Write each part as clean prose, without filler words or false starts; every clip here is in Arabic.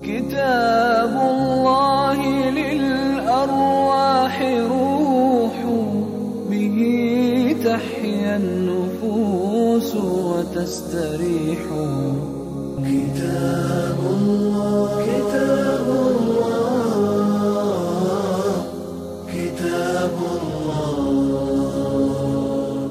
كتاب الله للأرواح روح، به تحيا النفوس وتستريح. كتاب الله كتاب الله كتاب الله.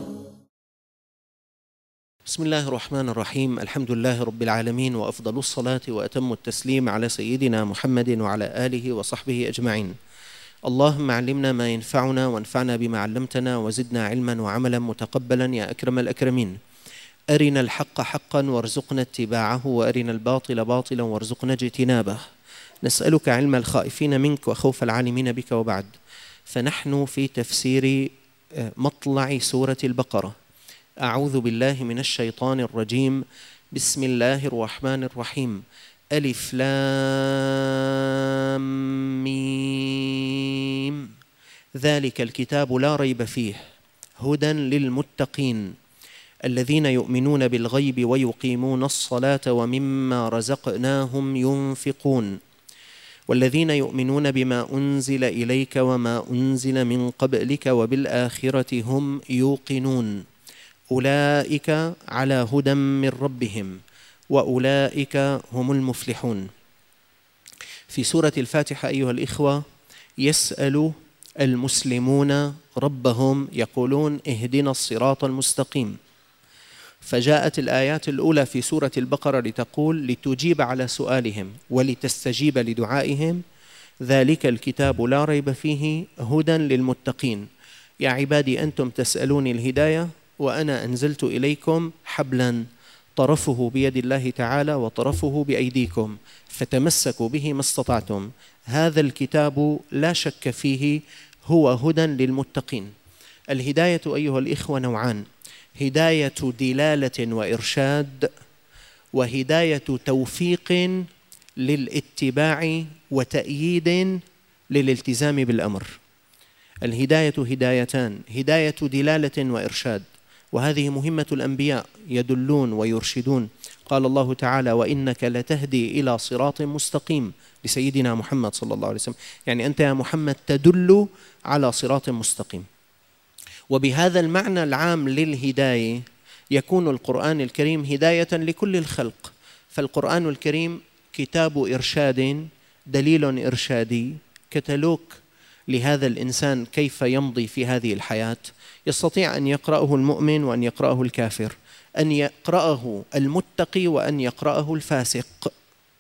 بسم الله الرحمن الرحيم. الحمد لله رب العالمين، وأفضل الصلاة وأتم التسليم على سيدنا محمد وعلى آله وصحبه أجمعين. اللهم علمنا ما ينفعنا وانفعنا بما علمتنا وزدنا علما وعملا متقبلا يا أكرم الأكرمين. أرنا الحق حقا وارزقنا اتباعه، وأرنا الباطل باطلا وارزقنا اجتنابه. نسألك علم الخائفين منك وخوف العالمين بك. وبعد، فنحن في تفسير مطلع سورة البقرة. أعوذ بالله من الشيطان الرجيم. بسم الله الرحمن الرحيم. ألف لام ميم. ذلك الكتاب لا ريب فيه هدى للمتقين الذين يؤمنون بالغيب ويقيمون الصلاة ومما رزقناهم ينفقون والذين يؤمنون بما أنزل إليك وما أنزل من قبلك وبالآخرة هم يوقنون أولئك على هدى من ربهم وأولئك هم المفلحون. في سورة الفاتحة أيها الإخوة، يسأل المسلمون ربهم يقولون اهدنا الصراط المستقيم، فجاءت الآيات الأولى في سورة البقرة لتقول لتجيب على سؤالهم ولتستجيب لدعائهم. ذلك الكتاب لا ريب فيه هدى للمتقين. يا عبادي أنتم تسألوني الهداية، وأنا أنزلت إليكم حبلا طرفه بيد الله تعالى وطرفه بأيديكم، فتمسكوا به ما استطعتم. هذا الكتاب لا شك فيه هو هدى للمتقين. الهداية أيها الإخوة نوعان: هداية دلالة وإرشاد، وهداية توفيق للاتباع وتأييد للالتزام بالأمر. الهداية هدايتان: هداية دلالة وإرشاد، وهذه مهمة الأنبياء، يدلون ويرشدون. قال الله تعالى: وإنك لتهدي إلى صراط مستقيم، لسيدنا محمد صلى الله عليه وسلم، يعني أنت يا محمد تدل على صراط مستقيم. وبهذا المعنى العام للهداية يكون القرآن الكريم هداية لكل الخلق. فالقرآن الكريم كتاب إرشاد، دليل إرشادي، كتالوج لهذا الإنسان كيف يمضي في هذه الحياة. يستطيع أن يقرأه المؤمن وأن يقرأه الكافر، أن يقرأه المتقي وأن يقرأه الفاسق.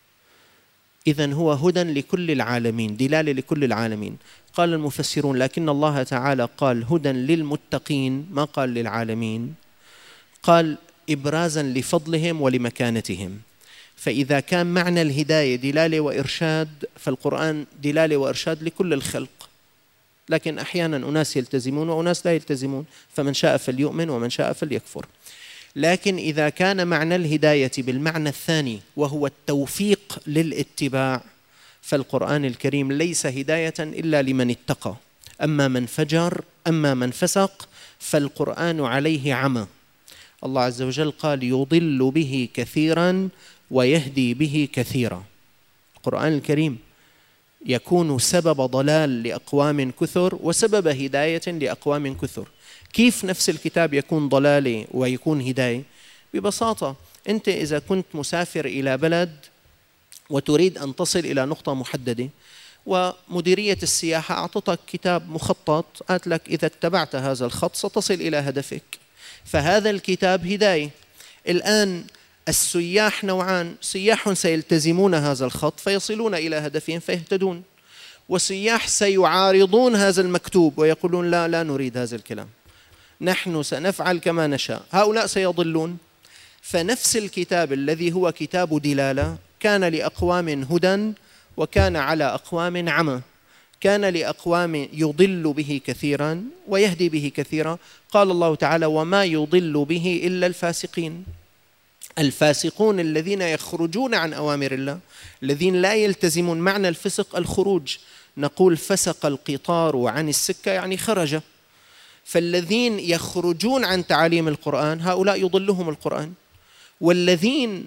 إذن هو هدى لكل العالمين، دلالة لكل العالمين. قال المفسرون: لكن الله تعالى قال هدى للمتقين، ما قال للعالمين، قال إبرازا لفضلهم ولمكانتهم. فإذا كان معنى الهداية دلالة وإرشاد، فالقرآن دلالة وإرشاد لكل الخلق، لكن أحيانا أناس يلتزمون وأناس لا يلتزمون، فمن شاء فليؤمن ومن شاء فليكفر. لكن إذا كان معنى الهداية بالمعنى الثاني وهو التوفيق للاتباع، فالقرآن الكريم ليس هداية إلا لمن اتقى. أما من فجر، أما من فسق، فالقرآن عليه عمى. الله عز وجل قال: يضل به كثيرا ويهدي به كثيرا. القرآن الكريم يكون سبب ضلال لأقوام كثر وسبب هداية لأقوام كثر. كيف نفس الكتاب يكون ضلالة ويكون هداية؟ ببساطة، أنت إذا كنت مسافر إلى بلد وتريد أن تصل إلى نقطة محددة، ومديرية السياحة أعطتك كتاب مخطط، قالت لك إذا اتبعت هذا الخط ستصل إلى هدفك، فهذا الكتاب هداية. الآن السياح نوعان: سياح سيلتزمون هذا الخط فيصلون إلى هدفهم فيهتدون، وسياح سيعارضون هذا المكتوب ويقولون لا نريد هذا الكلام، نحن سنفعل كما نشاء، هؤلاء سيضلون. فنفس الكتاب الذي هو كتاب دلالة كان لأقوام هدى وكان على أقوام عمى. كان لأقوام يضل به كثيرا ويهدي به كثيرا. قال الله تعالى: وما يضل به إلا الفاسقين. الفاسقون الذين يخرجون عن أوامر الله، الذين لا يلتزمون. معنى الفسق الخروج، نقول فسق القطار عن السكة يعني خرج. فالذين يخرجون عن تعاليم القرآن هؤلاء يضلهم القرآن، والذين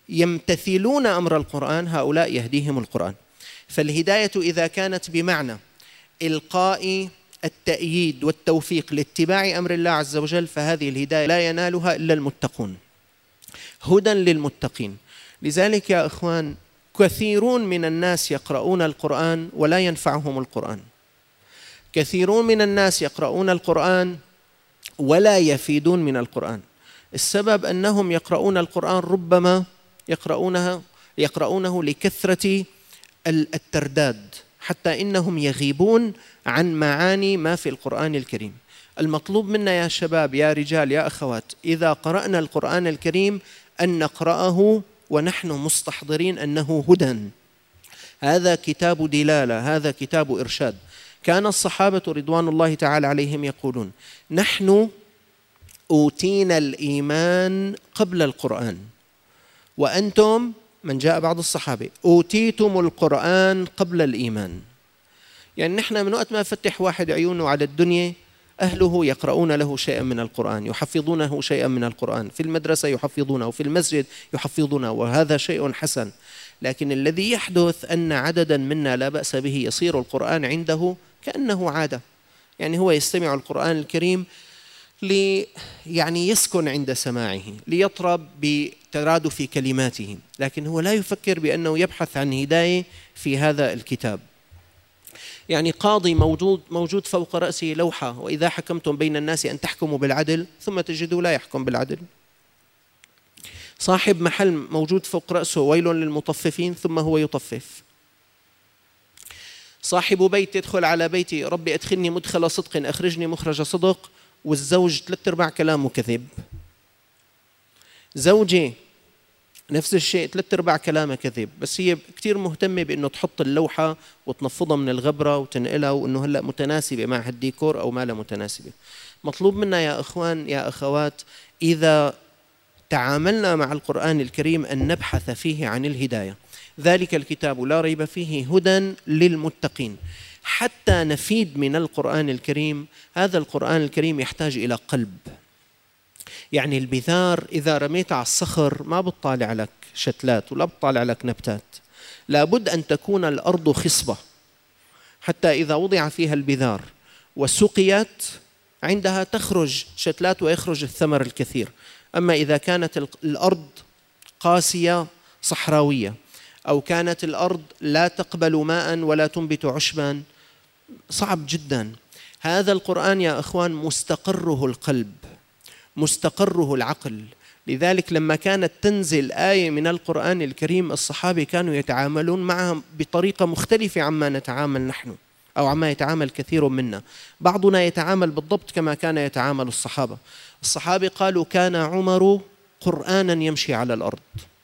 يمتثلون أمر القرآن هؤلاء يهديهم القرآن. فالهداية إذا كانت بمعنى إلقاء التأييد والتوفيق لاتباع أمر الله عز وجل فهذه الهداية لا ينالها إلا المتقون، هدى للمتقين. لذلك يا إخوان كثيرون من الناس يقرؤون القرآن ولا ينفعهم القرآن، كثيرون من الناس يقرؤون القرآن ولا يفيدون من القرآن. السبب أنهم يقرؤون القرآن ربما يقرؤونه لكثرة الترداد، حتى إنهم يغيبون عن معاني ما في القرآن الكريم. المطلوب منا يا شباب يا رجال يا أخوات إذا قرأنا القرآن الكريم أن نقرأه ونحن مستحضرين أنه هدى، هذا كتاب دلالة، هذا كتاب إرشاد. كان الصحابة رضوان الله تعالى عليهم يقولون نحن أوتينا الإيمان قبل القرآن وأنتم، من جاء بعض الصحابة، أوتيتم القرآن قبل الإيمان. يعني نحن من وقت ما فتح واحد عيونه على الدنيا أهله يقرؤون له شيئا من القرآن، يحفظونه شيئا من القرآن، في المدرسة يحفظونه، في المسجد يحفظونه، وهذا شيء حسن. لكن الذي يحدث أن عددا منا لا بأس به يصير القرآن عنده كأنه عادة، يعني هو يستمع القرآن الكريم يعني يسكن عند سماعه، ليطرب بترادف كلماته، لكن هو لا يفكر بأنه يبحث عن هداية في هذا الكتاب. يعني قاضي موجود فوق رأسه لوحة وإذا حكمتم بين الناس أن تحكموا بالعدل، ثم تجدوا لا يحكم بالعدل. صاحب محل موجود فوق رأسه ويل للمطففين ثم هو يطفف. صاحب بيت يدخل على بيتي ربي أدخلني مدخل صدق أخرجني مخرج صدق، والزوج 3/4 كلامه كذب. زوجي نفس الشيء 3/4 كلامه كذب، بس هي كتير مهتمة بأنه تحط اللوحة وتنفضها من الغبرة وتنقلها وأنه هلأ متناسبة مع هالديكور أو ما لا متناسبة. مطلوب منا يا إخوان يا أخوات إذا تعاملنا مع القرآن الكريم أن نبحث فيه عن الهداية. ذلك الكتاب لا ريب فيه هدى للمتقين. حتى نفيد من القرآن الكريم، هذا القرآن الكريم يحتاج إلى قلب. يعني البذار إذا رميت على الصخر ما بتطالع لك شتلات ولا بتطالع لك نبتات، لابد أن تكون الأرض خصبة حتى إذا وضع فيها البذار وسقيت عندها تخرج شتلات ويخرج الثمر الكثير. أما إذا كانت الأرض قاسية صحراوية أو كانت الأرض لا تقبل ماء ولا تنبت عشبا صعب جدا. هذا القرآن يا أخوان مستقره القلب، مستقره العقل. لذلك لما كانت تنزل آية من القرآن الكريم الصحابة كانوا يتعاملون معها بطريقة مختلفة عما نتعامل نحن أو عما يتعامل كثير منا. بعضنا يتعامل بالضبط كما كان يتعامل الصحابة. الصحابة قالوا كان عمر قرآنا يمشي على الأرض.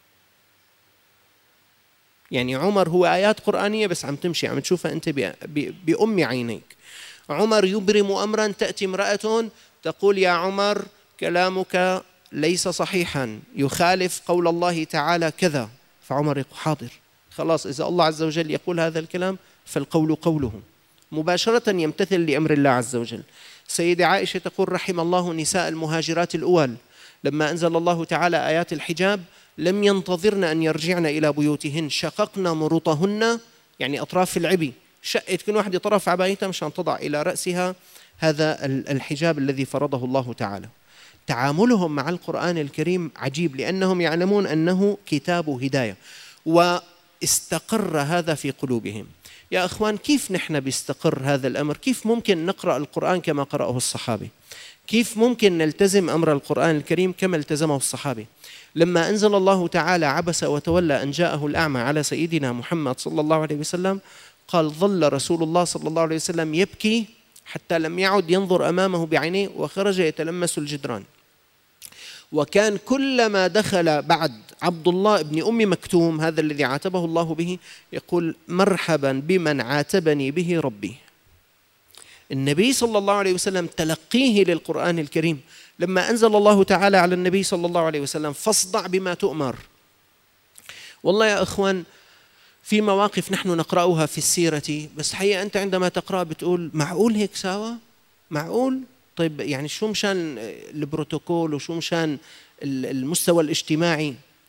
يعني عمر هو آيات قرآنية بس عم تمشي، عم تشوفها أنت بأم عينيك. عمر يبرم أمرا تأتي امرأة تقول يا عمر كلامك ليس صحيحا يخالف قول الله تعالى كذا، فعمر يقول حاضر خلاص، إذا الله عز وجل يقول هذا الكلام فالقول قوله، مباشرة يمتثل لأمر الله عز وجل. سيدة عائشة تقول رحم الله نساء المهاجرات الأول لما أنزل الله تعالى آيات الحجاب لم ينتظرن أن يرجعن إلى بيوتهن، شققن مروطهن، يعني أطراف العبي، شقت كل واحدة طرف عبايتها مشان تضع إلى رأسها هذا الحجاب الذي فرضه الله تعالى. تعاملهم مع القرآن الكريم عجيب لأنهم يعلمون أنه كتاب هداية واستقر هذا في قلوبهم. يا أخوان كيف نحن بيستقر هذا الأمر؟ كيف ممكن نقرأ القرآن كما قرأه الصحابة؟ كيف ممكن نلتزم أمر القرآن الكريم كما التزمه الصحابة؟ لما أنزل الله تعالى عبس وتولى أن جاءه الأعمى على سيدنا محمد صلى الله عليه وسلم قال ظل رسول الله صلى الله عليه وسلم يبكي حتى لم يعد ينظر أمامه بعينيه وخرج يتلمس الجدران. وكان كلما دخل بعد عبد الله بن أم مكتوم هذا الذي عاتبه الله به يقول مرحبا بمن عاتبني به ربي. النبي صلى الله عليه وسلم تلقيه للقرآن الكريم لما أنزل الله تعالى على النبي صلى الله عليه وسلم فاصدع بما تؤمر. والله يا أخوان في مواقف نحن نقرأها في السيرة بس حقيقة أنت عندما تقرأ بتقول معقول هيك سوا؟ معقول؟ طيب يعني شو مشان البروتوكول وشو مشان المستوى الاجتماعي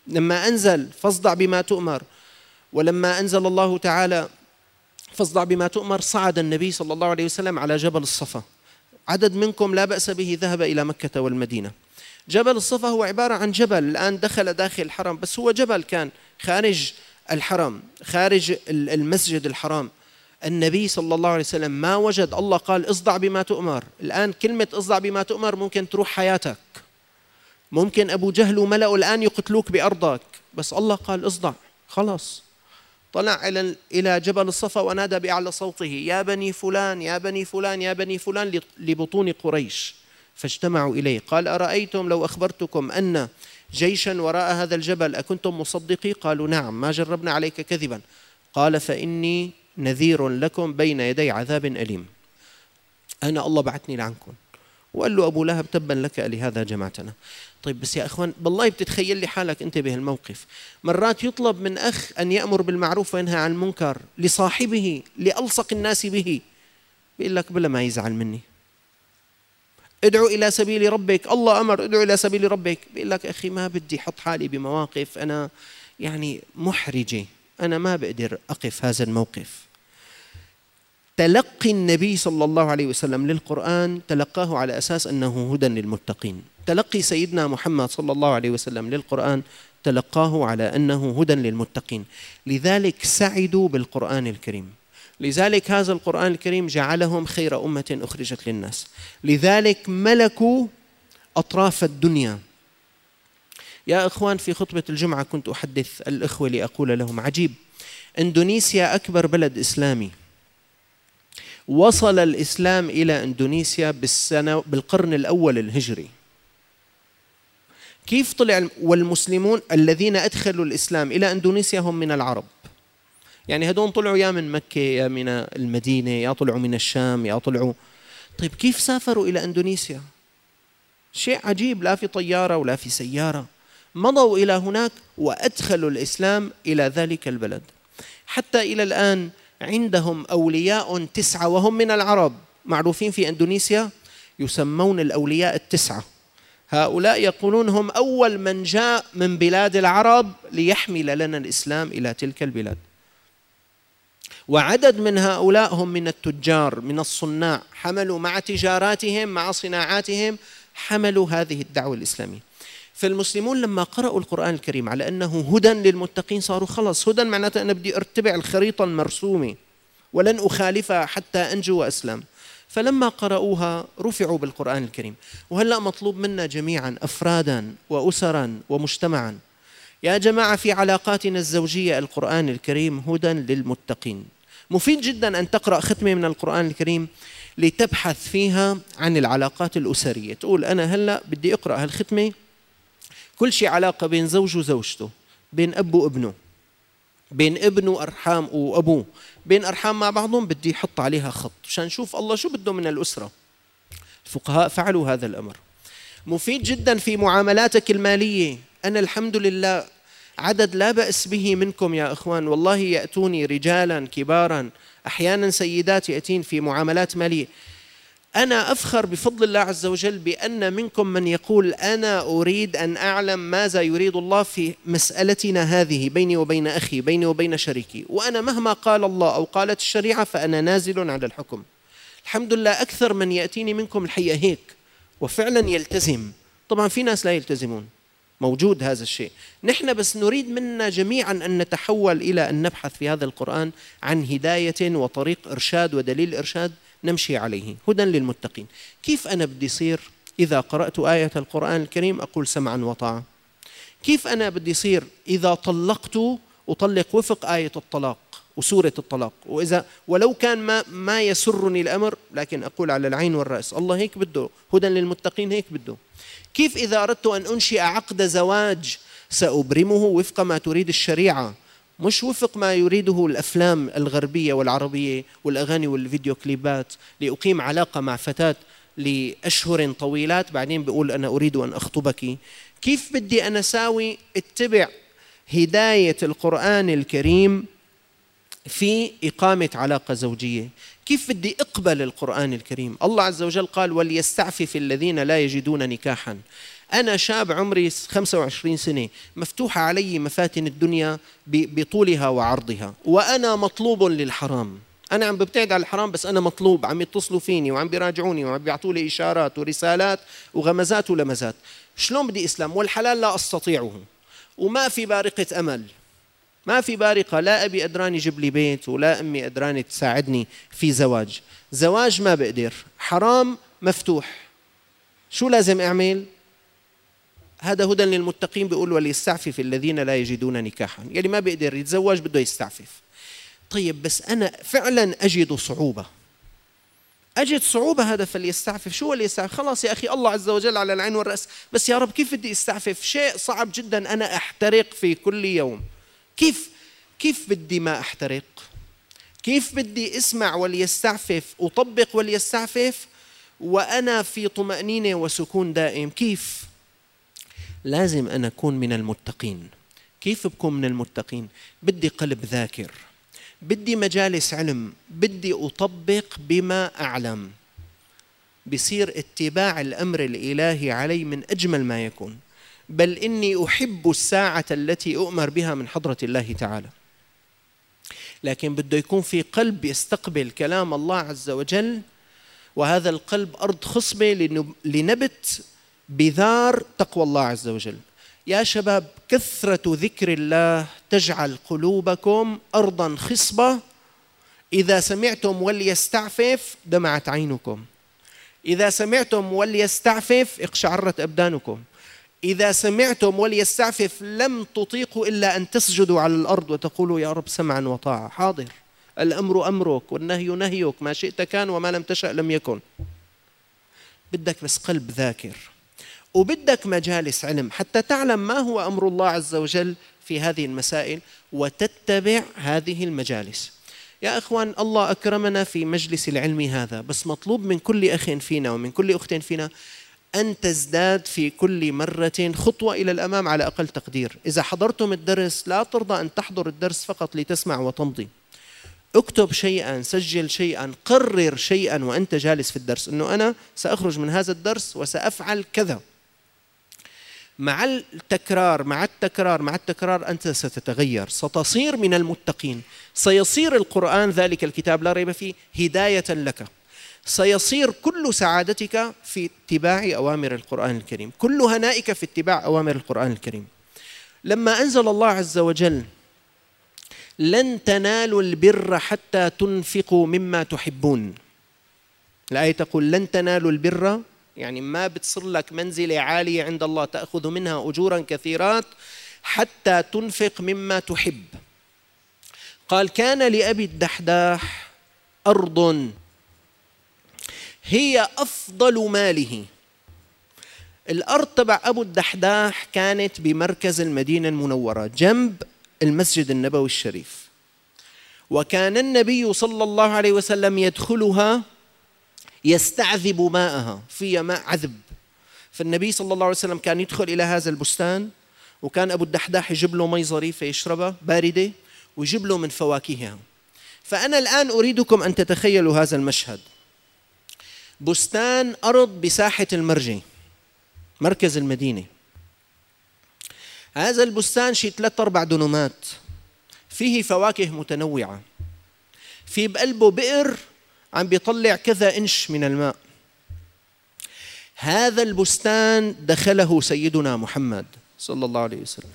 لما أنزل فاصدع بما تؤمر، ولما أنزل الله تعالى فاصدع بما تؤمر، صعد النبي صلى الله عليه وسلم على جبل الصفا. عدد منكم لا بأس به ذهب إلى مكة والمدينة. جبل الصفا هو عبارة عن جبل الآن دخل داخل الحرم، بس هو جبل كان خارج الحرم، خارج المسجد الحرام. النبي صلى الله عليه وسلم ما وجد، الله قال اصدع بما تؤمر. الآن كلمة اصدع بما تؤمر ممكن تروح حياتك، ممكن أبو جهل وملأه الآن يقتلوك بأرضك، بس الله قال اصدع، خلاص. طلع إلى جبل الصفا ونادى بأعلى صوته يا بني فلان يا بني فلان يا بني فلان لبطون قريش، فاجتمعوا إليه. قال أرأيتم لو أخبرتكم أن جيشا وراء هذا الجبل أكنتم مصدقي؟ قالوا نعم، ما جربنا عليك كذبا. قال فإني نذير لكم بين يدي عذاب أليم، أنا الله بعثني لعنكم. وقال له أبو لهب تبا لك لهذا جمعتنا. طيب بس يا أخوان بالله بتتخيل لي حالك أنت بهالموقف، مرات يطلب من أخ أن يأمر بالمعروف وينهى عن المنكر لصاحبه لألصق الناس به، بيقول لك بلا ما يزعل مني، ادعو إلى سبيل ربك، الله أمر ادعو إلى سبيل ربك. بيقول لك أخي ما بدي أحط حالي بمواقف أنا يعني محرجة، أنا ما بقدر أقف هذا الموقف. تلقي النبي صلى الله عليه وسلم للقرآن تلقاه على أساس أنه هدى للمتقين. تلقي سيدنا محمد صلى الله عليه وسلم للقرآن تلقاه على أنه هدى للمتقين، لذلك سعدوا بالقرآن الكريم، لذلك هذا القرآن الكريم جعلهم خير أمة أخرجت للناس، لذلك ملكوا أطراف الدنيا. يا إخوان في خطبة الجمعة كنت أحدث الإخوة لأقول لهم عجيب، إندونيسيا أكبر بلد إسلامي، وصل الإسلام إلى إندونيسيا بالقرن الأول الهجري. كيف طلع؟ والمسلمون الذين أدخلوا الإسلام إلى إندونيسيا هم من العرب، يعني هدول طلعوا يا من مكة يا من المدينة يا طلعوا من الشام يا طلعوا. طيب كيف سافروا إلى إندونيسيا؟ شيء عجيب، لا في طيارة ولا في سيارة، مضوا إلى هناك وأدخلوا الإسلام إلى ذلك البلد. حتى إلى الآن عندهم أولياء 9 وهم من العرب معروفين في إندونيسيا، يسمون الأولياء 9. هؤلاء يقولون هم أول من جاء من بلاد العرب ليحمل لنا الإسلام إلى تلك البلاد. وعدد من هؤلاء هم من التجار من الصناع، حملوا مع تجاراتهم مع صناعاتهم حملوا هذه الدعوة الإسلامية. فالمسلمون لما قرأوا القرآن الكريم على أنه هدى للمتقين صاروا خلص، هدى معناته أنا بدي أتبع الخريطة المرسومة ولن أخالفها حتى أنجو وأسلم. فلما قرأوها رفعوا بالقرآن الكريم. وهلأ مطلوب منا جميعا أفرادا وأسرا ومجتمعا، يا جماعة في علاقاتنا الزوجية القرآن الكريم هدى للمتقين. مفيد جدا أن تقرأ ختمة من القرآن الكريم لتبحث فيها عن العلاقات الأسرية، تقول أنا هلأ بدي أقرأ هالختمة كل شيء علاقة بين زوج وزوجته، بين أب وابنه، بين ابن وأرحام وأبوه، بين أرحام مع بعضهم، بدي يحط عليها خط عشان نشوف الله شو بده من الأسرة. الفقهاء فعلوا هذا الأمر. مفيد جدا في معاملاتك المالية. أنا الحمد لله عدد لا بأس به منكم يا إخوان، والله يأتوني رجالا كبارا أحيانا سيدات يأتين في معاملات مالية، أنا أفخر بفضل الله عز وجل بأن منكم من يقول أنا أريد أن أعلم ماذا يريد الله في مسألتنا هذه بيني وبين أخي، بيني وبين شريكي، وأنا مهما قال الله أو قالت الشريعة فأنا نازل على الحكم. الحمد لله أكثر من يأتيني منكم الحقيقة هيك وفعلا يلتزم. طبعا في ناس لا يلتزمون، موجود هذا الشيء. نحن بس نريد منا جميعا أن نتحول إلى أن نبحث في هذا القرآن عن هداية وطريق إرشاد ودليل إرشاد نمشي عليه، هدى للمتقين. كيف أنا بدي يصير إذا قرأت آية القرآن الكريم أقول سمعا وطاعة؟ كيف أنا بدي يصير إذا طلقت أطلق وفق آية الطلاق وسورة الطلاق، وإذا ولو كان ما يسرني الأمر لكن أقول على العين والرأس الله هيك بده، هدى للمتقين هيك بده. كيف إذا أردت أن أنشئ عقد زواج سأبرمه وفق ما تريد الشريعة، مش وفق ما يريده الأفلام الغربية والعربية والأغاني والفيديو كليبات، لأقيم علاقة مع فتاة لأشهر طويلات بعدين بقول أنا أريد أن أخطبك. كيف بدي أنا ساوي اتبع هداية القرآن الكريم في إقامة علاقة زوجية؟ كيف بدي أقبل القرآن الكريم؟ الله عز وجل قال وليستعفف الذين لا يجدون نكاحا. أنا شاب عمري 25 سنة، مفتوحة علي مفاتن الدنيا بطولها وعرضها، وأنا مطلوب للحرام. أنا عم ببتعد على الحرام، بس أنا مطلوب، عم يتصلوا فيني وعم بيراجعوني وعم بيعطوا لي إشارات ورسالات وغمزات ولمزات. شلون بدي إسلام والحلال لا أستطيعه، وما في بارقة أمل، ما في بارقة. لا أبي أدراني يجيب لي بيت، ولا أمي أدراني تساعدني في زواج ما بقدر، حرام مفتوح. شو لازم أعمل؟ هذا هدى للمتقين، بيقول وليستعفف الذين لا يجدون نكاحا. يلي ما بيقدر يتزوج بده يستعفف. طيب بس أنا فعلا أجد صعوبة، هذا فليستعفف. شو اللي يستعفف؟ خلاص يا أخي، الله عز وجل على العين والرأس، بس يا رب كيف بدي استعفف؟ شيء صعب جدا، أنا أحترق في كل يوم. كيف بدي ما أحترق؟ كيف بدي اسمع وليستعفف، أطبق وليستعفف وأنا في طمأنينة وسكون دائم؟ كيف؟ لازم أنا أكون من المتقين. كيف بكون من المتقين؟ بدي قلب ذاكر، بدي مجالس علم، بدي أطبق بما أعلم، بصير اتباع الأمر الإلهي علي من أجمل ما يكون. بل إني أحب الساعة التي أؤمر بها من حضرة الله تعالى. لكن بده يكون في قلب يستقبل كلام الله عز وجل، وهذا القلب أرض خصبة لنبت بذار تقوى الله عز وجل. يا شباب، كثرة ذكر الله تجعل قلوبكم أرضا خصبة. إذا سمعتم وليستعفف دمعت عينكم، إذا سمعتم وليستعفف اقشعرت أبدانكم، إذا سمعتم وليستعفف لم تطيقوا إلا أن تسجدوا على الأرض وتقولوا يا رب سمعا وطاعة. حاضر، الأمر أمرك والنهي نهيك، ما شئت كان وما لم تشأ لم يكن. بدك بس قلب ذاكر، وبدك مجالس علم حتى تعلم ما هو أمر الله عز وجل في هذه المسائل وتتبع هذه المجالس. يا أخوان، الله أكرمنا في مجلس العلم هذا، بس مطلوب من كل أخ فينا ومن كل أخت فينا أن تزداد في كل مرة خطوة إلى الأمام على أقل تقدير. إذا حضرتم الدرس لا ترضى أن تحضر الدرس فقط لتسمع وتمضي. اكتب شيئا، سجل شيئا، قرر شيئا وأنت جالس في الدرس، أنه أنا سأخرج من هذا الدرس وسأفعل كذا. مع التكرار أنت ستتغير، ستصير من المتقين. سيصير القرآن ذلك الكتاب لا ريب فيه هداية لك. سيصير كل سعادتك في اتباع أوامر القرآن الكريم، كل هنائك في اتباع أوامر القرآن الكريم. لما أنزل الله عز وجل لن تنالوا البر حتى تنفقوا مما تحبون، الآية تقول لن تنالوا البر، يعني ما بتصير لك منزلة عالية عند الله تأخذ منها أجورا كثيرات حتى تنفق مما تحب. قال كان لأبي الدحداح أرض هي أفضل ماله. الأرض تبع أبو الدحداح كانت بمركز المدينة المنورة جنب المسجد النبوي الشريف، وكان النبي صلى الله عليه وسلم يدخلها يستعذب ماءها، فيها ماء عذب. فالنبي صلى الله عليه وسلم كان يدخل إلى هذا البستان، وكان أبو الدحداح يجيب له مي ظريفة يشربها باردة ويجيب له من فواكهها. فأنا الآن أريدكم أن تتخيلوا هذا المشهد: بستان أرض بساحة المرجي مركز المدينة. هذا البستان شي 3-4 دنومات، فيه فواكه متنوعة، في بقلبه بئر عم بيطلع كذا إنش من الماء. هذا البستان دخله سيدنا محمد صلى الله عليه وسلم،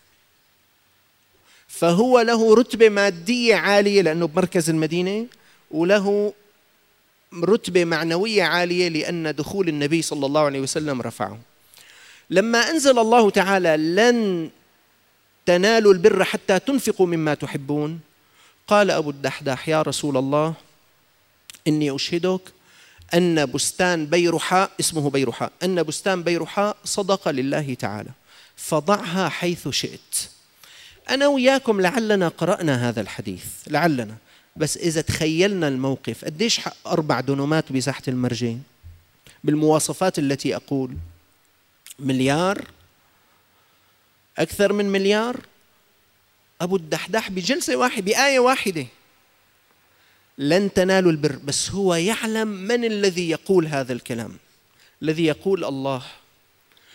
فهو له رتبة مادية عالية لأنه بمركز المدينة، وله رتبة معنوية عالية لأن دخول النبي صلى الله عليه وسلم رفعه. لما أنزل الله تعالى لن تنالوا البر حتى تنفقوا مما تحبون، قال أبو الدحداح يا رسول الله إني أشهدك أن بستان بيرحاء، اسمه بيرحاء، أن بستان بيرحاء صدقة لله تعالى، فضعها حيث شئت. أنا وياكم لعلنا قرأنا هذا الحديث، لعلنا، بس إذا تخيلنا الموقف قديش حق 4 دنومات بساحة المرجي بالمواصفات التي أقول، مليار، أكثر من مليار. أبو الدحداح بجلسة واحدة بآية واحدة لن تنالوا البر، بس هو يعلم من الذي يقول هذا الكلام. الذي يقول الله.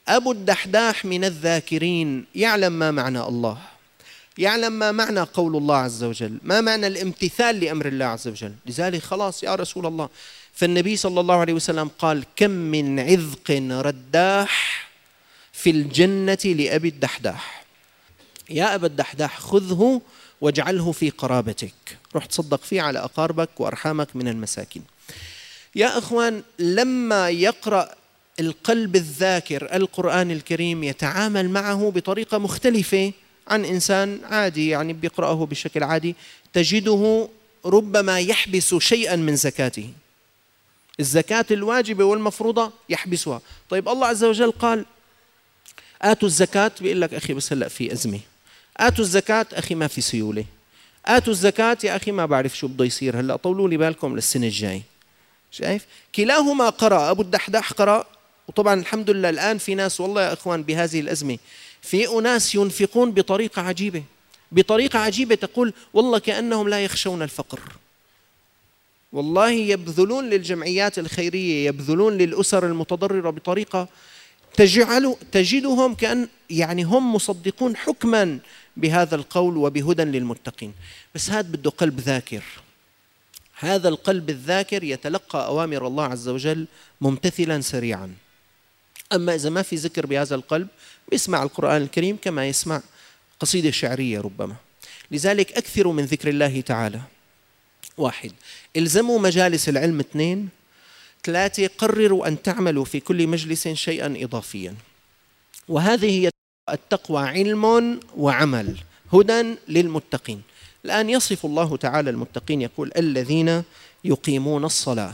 أبو الدحداح من الذاكرين، يعلم ما معنى الله، يعلم ما معنى قول الله عز وجل، ما معنى الامتثال لأمر الله عز وجل. لذلك خلاص يا رسول الله، فالنبي صلى الله عليه وسلم قال: كم من عذق رداح في الجنة لأبي الدحداح. يا أبا الدحداح خذه واجعله في قرابتك، روح تصدق فيه على أقاربك وأرحامك من المساكين. يا أخوان، لما يقرأ القلب الذاكر القرآن الكريم يتعامل معه بطريقة مختلفة عن إنسان عادي، يعني بيقرأه بشكل عادي، تجده ربما يحبس شيئا من زكاته، الزكاة الواجبة والمفروضة يحبسها. طيب الله عز وجل قال آتوا الزكاة، بيقول لك أخي بس هلأ في أزمة، آتوا الزكاة أخي ما في سيولة، آتوا الزكاة يا أخي ما بعرف شو بده يصير هلأ، طولوا لي بالكم للسنة الجاي. شايف؟ كلاهما قرأ، أبو الدحداح قرأ، وطبعا الحمد لله الآن في ناس والله يا أخوان بهذه الأزمة في أناس ينفقون بطريقة عجيبة، بطريقة عجيبة تقول والله كأنهم لا يخشون الفقر. والله يبذلون للجمعيات الخيرية، يبذلون للأسر المتضررة بطريقة تجدهم كأن يعني هم مصدقون حكما بهذا القول وبهدى للمتقين. بس هذا بده قلب ذاكر، هذا القلب الذاكر يتلقى أوامر الله عز وجل ممتثلا سريعا. أما إذا ما في ذكر بهذا القلب بيسمع القرآن الكريم كما يسمع قصيدة شعرية ربما. لذلك أكثروا من ذكر الله تعالى. 1. الزموا مجالس العلم. 2. 3. قرروا أن تعملوا في كل مجلس شيئا إضافيا. وهذه هي التقوى، علم وعمل، هدى للمتقين. الآن يصف الله تعالى المتقين، يقول الذين يقيمون الصلاة،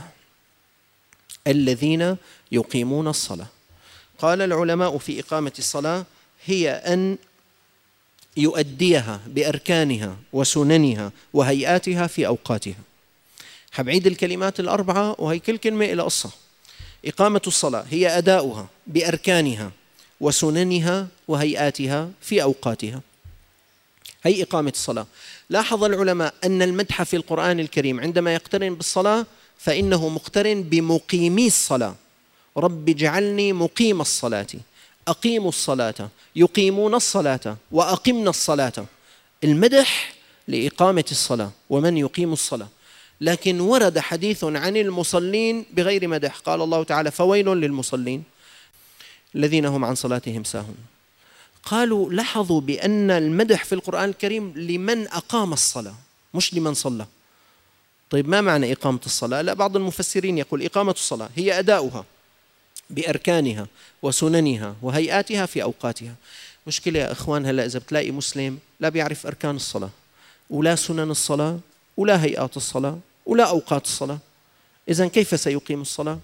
الذين يقيمون الصلاة. قال العلماء في إقامة الصلاة هي أن يؤديها بأركانها وسننها وهيئاتها في أوقاتها. حبعيد الكلمات الأربعة وهي كل كلمة إلى قصة. إقامة الصلاة هي أداؤها بأركانها وسننها وهيئاتها في أوقاتها، هي إقامة الصلاة. لاحظ العلماء أن المدح في القرآن الكريم عندما يقترن بالصلاة فإنه مقترن بمقيمي الصلاة. رب اجعلني مقيم الصلاة، أقيموا الصلاة، يقيمون الصلاة وأقمنا الصلاة. المدح لإقامة الصلاة ومن يقيم الصلاة. لكن ورد حديث عن المصلين بغير مدح، قال الله تعالى فويل للمصلين الذين هم عن صلاتهم ساهون. قالوا لاحظوا بأن المدح في القرآن الكريم لمن أقام الصلاة مش لمن صلى. طيب ما معنى إقامة الصلاة؟ لا، بعض المفسرين يقول إقامة الصلاة هي أداؤها بأركانها وسننها وهيئاتها في أوقاتها. مشكلة يا إخوان، هلأ إذا بتلاقي مسلم لا بيعرف أركان الصلاة ولا سنن الصلاة ولا هيئات الصلاة ولا أوقات الصلاة، إذن كيف سيقيم الصلاة؟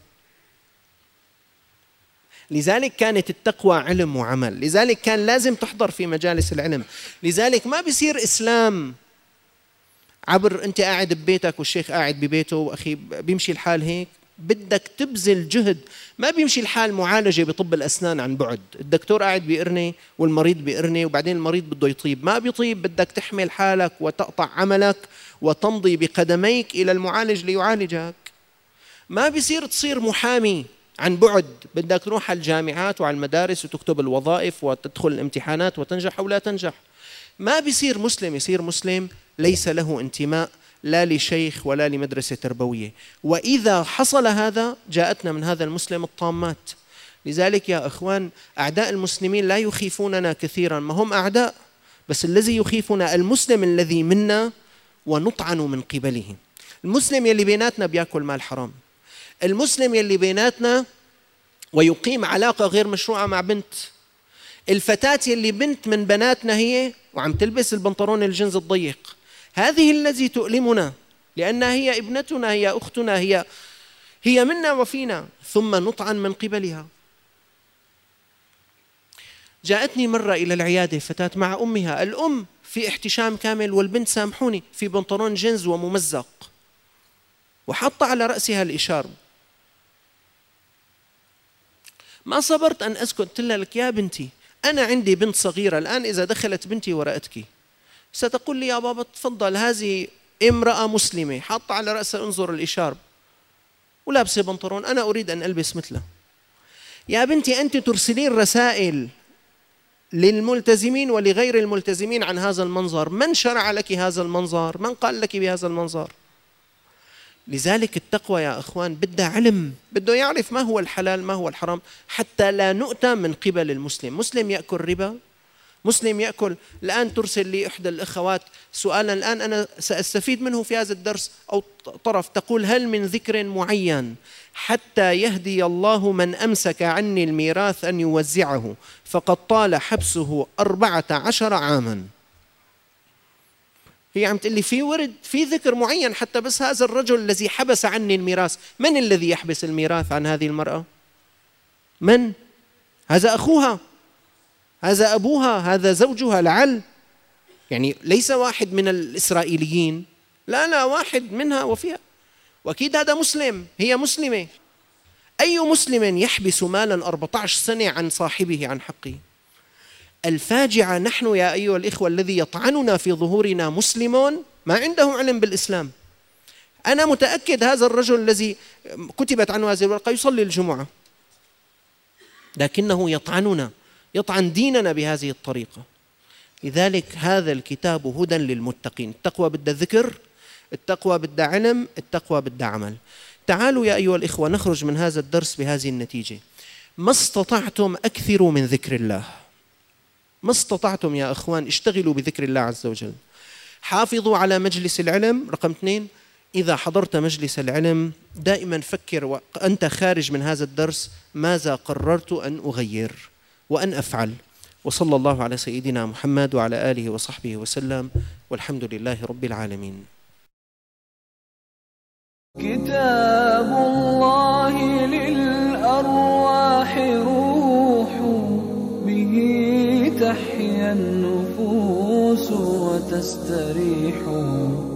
لذلك كانت التقوى علم وعمل، لذلك كان لازم تحضر في مجالس العلم. لذلك ما بيصير إسلام عبر أنت قاعد ببيتك والشيخ قاعد ببيته وأخي بيمشي الحال هيك، بدك تبذل جهد. ما بيمشي الحال معالجة بطب الأسنان عن بعد، الدكتور قاعد بيقرني والمريض بيقرني وبعدين المريض بده يطيب، ما بيطيب، بدك تحمل حالك وتقطع عملك وتمضي بقدميك إلى المعالج ليعالجك. ما بيصير تصير محامي عن بعد، بدك تروح على الجامعات وعلى المدارس وتكتب الوظائف وتدخل الامتحانات وتنجح أو لا تنجح. ما بيصير مسلم يصير مسلم ليس له انتماء لا لشيخ ولا لمدرسة تربوية. وإذا حصل هذا جاءتنا من هذا المسلم الطامات. لذلك يا أخوان أعداء المسلمين لا يخيفوننا كثيرا، ما هم أعداء، بس الذي يخيفنا المسلم الذي منا ونطعن من قبله. المسلم يلي بيناتنا بيأكل مال حرام، المسلم يلي بيناتنا ويقيم علاقة غير مشروعة مع بنت، الفتاة يلي بنت من بناتنا هي وعم تلبس البنطلون الجنز الضيق، هذه التي تؤلمنا لأنها هي ابنتنا، هي أختنا، هي منا وفينا، ثم نطعن من قبلها. جاءتني مرة إلى العيادة فتاة مع أمها، الأم في احتشام كامل والبنت سامحوني في بنطلون جينز وممزق وحط على رأسها الإشار. ما صبرت أن أسكت، قلت لها لك يا بنتي أنا عندي بنت صغيرة الآن، إذا دخلت بنتي وراءتك ستقول لي يا بابا تفضل هذه امرأة مسلمة حاطة على رأسها انظر الإشارب ولابسة بنطلون، أنا أريد أن ألبس مثله. يا بنتي أنت ترسلين رسائل للملتزمين ولغير الملتزمين عن هذا المنظر. من شرع لك هذا المنظر؟ من قال لك بهذا المنظر؟ لذلك التقوى يا أخوان بدها علم، بده يعرف ما هو الحلال ما هو الحرام، حتى لا نؤتى من قبل المسلم. مسلم يأكل ربا، مسلم يأكل. الآن ترسل لي إحدى الأخوات سؤالا الآن أنا سأستفيد منه في هذا الدرس أو طرف، تقول: هل من ذكر معين حتى يهدي الله من أمسك عني الميراث أن يوزعه فقد طال حبسه 14 عاما. هي عم تقول لي في ورد في ذكر معين حتى بس هذا الرجل الذي حبس عني الميراث. من الذي يحبس الميراث عن هذه المرأة؟ من؟ هذا أخوها، هذا أبوها، هذا زوجها لعل، يعني ليس واحد من الإسرائيليين، لا واحد منها وفيها، وأكيد هذا مسلم، هي مسلمة. أي مسلم يحبس مالا 14 سنة عن صاحبه عن حقه؟ الفاجعة نحن يا أيها الإخوة الذي يطعننا في ظهورنا مسلم ما عنده علم بالإسلام. أنا متأكد هذا الرجل الذي كتبت عنه هذه الورقة يصلي الجمعة، لكنه يطعننا، يطعن ديننا بهذه الطريقة. لذلك هذا الكتاب هدى للمتقين. التقوى بدها ذكر، التقوى بدها علم، التقوى بدها عمل. تعالوا يا أيها الإخوة نخرج من هذا الدرس بهذه النتيجة: ما استطعتم أكثروا من ذكر الله. ما استطعتم يا أخوان اشتغلوا بذكر الله عز وجل. حافظوا على مجلس العلم. رقم 2، إذا حضرت مجلس العلم دائما فكر وأنت خارج من هذا الدرس: ماذا قررت أن أغير وأن أفعل؟ وصلى الله على سيدنا محمد وعلى آله وصحبه وسلم، والحمد لله رب العالمين. كتاب الله للأرواح روح، به تحيا النفوس وتستريح.